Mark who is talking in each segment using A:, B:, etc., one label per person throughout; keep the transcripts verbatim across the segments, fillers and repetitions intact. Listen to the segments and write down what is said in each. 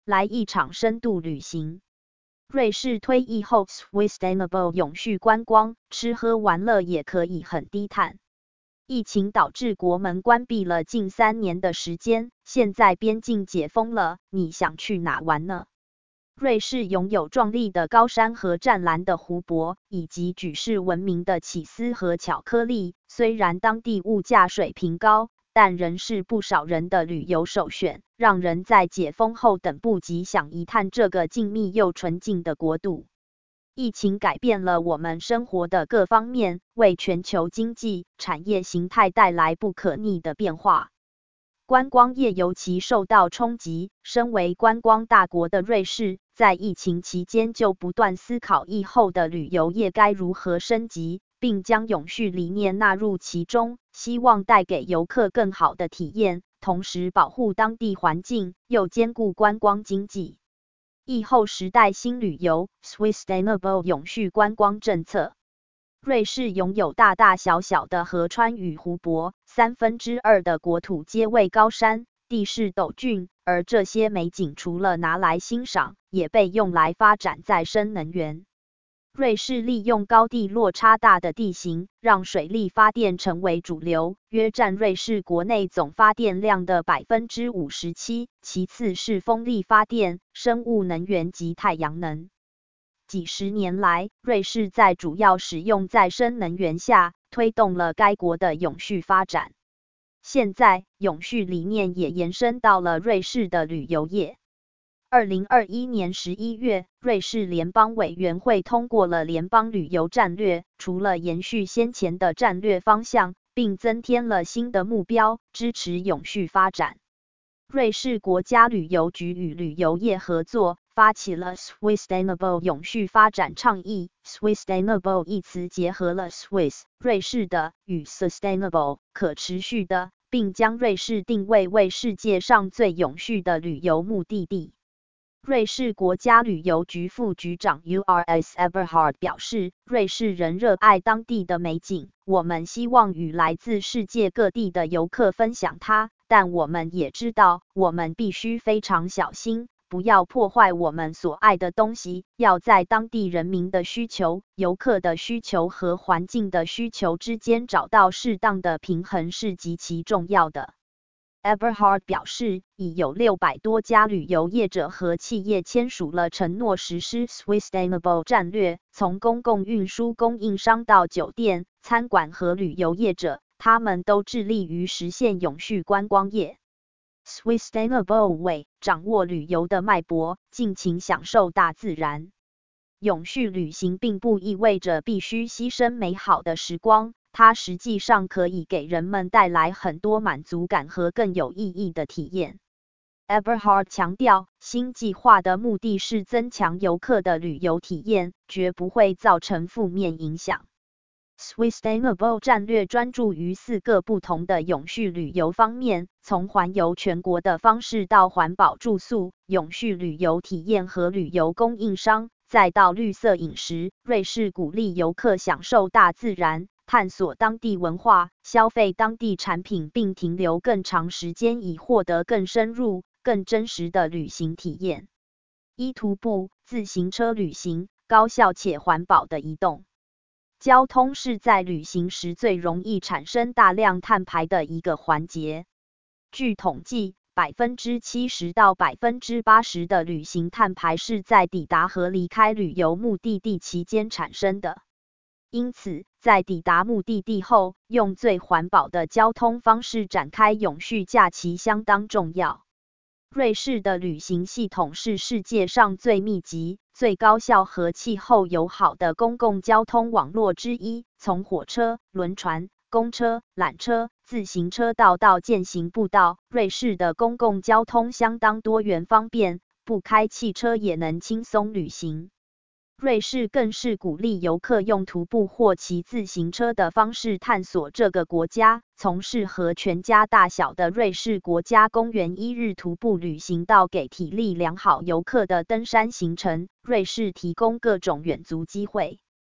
A: 来一场深度旅行。瑞士推疫后 Sustainable 永续观光，吃喝玩乐也可以很低碳。疫情导致国门关闭了近三年的时间，现在边境解封了，你想去哪玩呢？瑞士拥有壮丽的高山和湛蓝的湖泊，以及举世闻名的起司和巧克力。虽然当地物价水平高，但仍是不少人的旅游首选，让人在解封后等不及想一探这个静谧又纯净的国度。疫情改变了我们生活的各方面，为全球经济产业形态带来不可逆的变化。观光业尤其受到冲击，身为观光大国的瑞士，在疫情期间就不断思考疫后的旅游业该如何升级，并将永续理念纳入其中，希望带给游客更好的体验，同时保护当地环境，又兼顾观光经济。疫后时代新旅游 Sustainable 永续观光政策。瑞士拥有大大小小的河川与湖泊，三分之二的国土皆为高山，地势陡峻，而这些美景除了拿来欣赏，也被用来发展再生能源。瑞士利用高地落差大的地形，让水力发电成为主流，约占瑞士国内总发电量的 百分之五十七， 其次是风力发电、生物能源及太阳能。几十年来，瑞士在主要使用再生能源下，推动了该国的永续发展。现在，永续理念也延伸到了瑞士的旅游业。二零二一年十一月，瑞士联邦委员会通过了联邦旅游战略，除了延续先前的战略方向，并增添了新的目标，支持永续发展。瑞士国家旅游局与旅游业合作，发起了 Sustainable 永续发展倡议。Sustainable 一词结合了 Swiss 瑞士的与 Sustainable 可持续的，并将瑞士定位为世界上最永续的旅游目的地。瑞士国家旅游局副局长 U R S Eberhard 表示，瑞士人热爱当地的美景，我们希望与来自世界各地的游客分享它。但我们也知道，我们必须非常小心，不要破坏我们所爱的东西，要在当地人民的需求、游客的需求和环境的需求之间找到适当的平衡是极其重要的。Eberhard 表示，已有六百多家旅游业者和企业签署了承诺实施 Sustainable 战略，从公共运输供应商到酒店、餐馆和旅游业者，他们都致力于实现永续观光业。Sustainable Way 掌握旅游的脉搏，尽情享受大自然。永续旅行并不意味着必须牺牲美好的时光，它实际上可以给人们带来很多满足感和更有意义的体验。Eberhard 强调，新计划的目的是增强游客的旅游体验，绝不会造成负面影响。Sustainable 战略专注于四个不同的永续旅游方面，从环游全国的方式到环保住宿、永续旅游体验和旅游供应商，再到绿色饮食。瑞士鼓励游客享受大自然，探索当地文化，消费当地产品，并停留更长时间以获得更深入、更真实的旅行体验。一、徒步、自行车旅行，高效且环保的移动。交通是在旅行时最容易产生大量碳排的一个环节。据统计， 百分之七十到百分之八十 的旅行碳排是在抵达和离开旅游目的地期间产生的。因此，在抵达目的地后，用最环保的交通方式展开永续假期相当重要。瑞士的旅行系统是世界上最密集、最高效和气候友好的公共交通网络之一，从火车、轮船、公车、缆车、自行车道到健行步道，瑞士的公共交通相当多元方便，不开汽车也能轻松旅行。瑞士更是鼓励游客用徒步或骑自行车的方式探索这个国家，从适合全家大小的瑞士国家公园一日徒步旅行到给体力良好游客的登山行程，瑞士提供各种远足机会。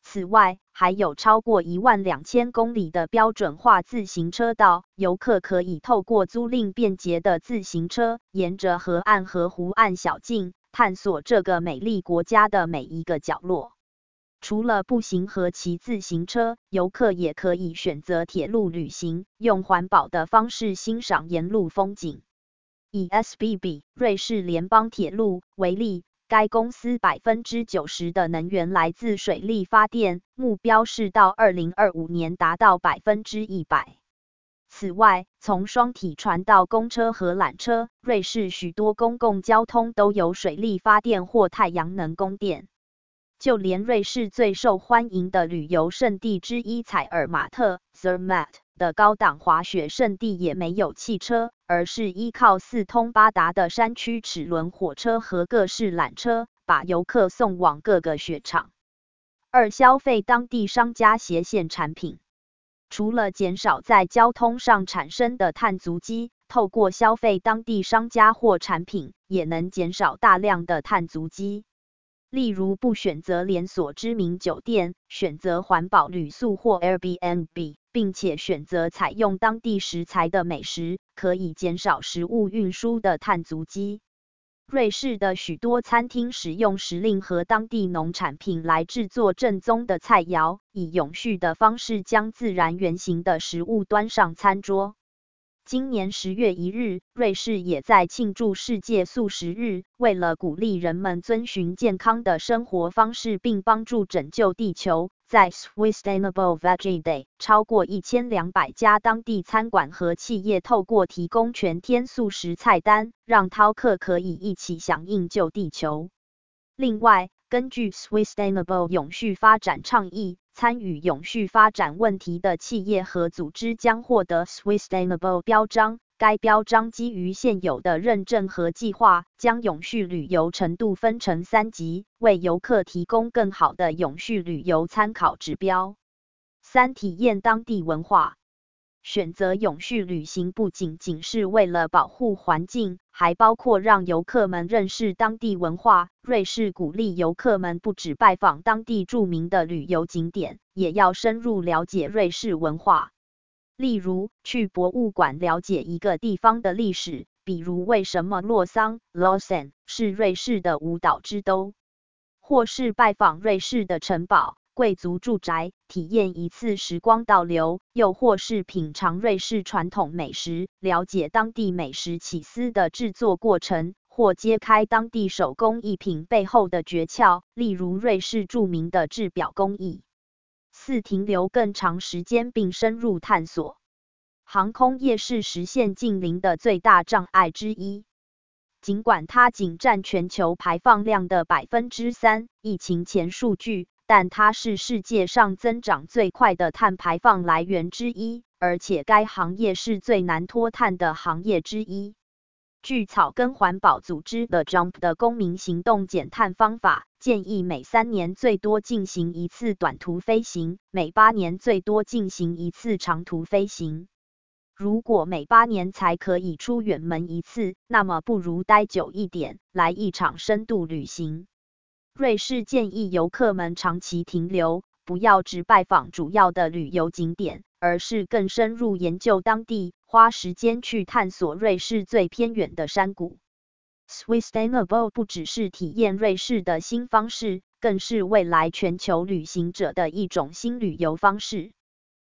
A: 此外，还有超过一万两千公里的标准化自行车道，游客可以透过租赁便捷的自行车，沿着河岸和湖岸小径，探索这个美丽国家的每一个角落。除了步行和骑自行车，游客也可以选择铁路旅行，用环保的方式欣赏沿路风景。以 S B B 瑞士联邦铁路为例，该公司 百分之九十 的能源来自水力发电，目标是到二零二五年达到 百分之百。此外，从双体船到公车和缆车，瑞士许多公共交通都由水力发电或太阳能供电。就连瑞士最受欢迎的旅游胜地之一采尔马特 Zermatt 的高档滑雪胜地也没有汽车，而是依靠四通八达的山区齿轮火车和各式缆车，把游客送往各个雪场。二、消费当地商家斜线产品。除了减少在交通上产生的碳足迹，透过消费当地商家或产品，也能减少大量的碳足迹。例如不选择连锁知名酒店，选择环保旅宿或 Airbnb， 并且选择采用当地食材的美食，可以减少食物运输的碳足迹。瑞士的许多餐厅使用时令和当地农产品来制作正宗的菜肴，以永续的方式将自然原型的食物端上餐桌。今年十月一日，瑞士也在庆祝世界素食日。为了鼓励人们遵循健康的生活方式并帮助拯救地球，在 Sustainable Veggie Day， 超过一千两百家当地餐馆和企业透过提供全天素食菜单，让饕客可以一起响应救地球。另外，根据 Sustainable 永续发展倡议，参与永续发展问题的企业和组织将获得 Sustainable 标章。该标章基于现有的认证和计划，将永续旅游程度分成三级，为游客提供更好的永续旅游参考指标。三、体验当地文化。选择永续旅行不仅仅是为了保护环境，还包括让游客们认识当地文化。瑞士鼓励游客们不只拜访当地著名的旅游景点，也要深入了解瑞士文化。例如，去博物馆了解一个地方的历史，比如为什么洛桑 Lausanne 是瑞士的舞蹈之都，或是拜访瑞士的城堡、贵族住宅，体验一次时光倒流，又或是品尝瑞士传统美食，了解当地美食起司的制作过程，或揭开当地手工艺品背后的诀窍，例如瑞士著名的制表工艺。四、停留更长时间并深入探索。航空业是实现净零的最大障碍之一。尽管它仅占全球排放量的 百分之三， 疫情前数据，但它是世界上增长最快的碳排放来源之一，而且该行业是最难脱碳的行业之一。据草根环保组织 The Jump 的公民行动减碳方法，建议每三年最多进行一次短途飞行，每八年最多进行一次长途飞行。如果每八年才可以出远门一次，那么不如待久一点，来一场深度旅行。瑞士建议游客们长期停留，不要只拜访主要的旅游景点，而是更深入研究当地，花时间去探索瑞士最偏远的山谷。Sustainable 不只是体验瑞士的新方式，更是未来全球旅行者的一种新旅游方式。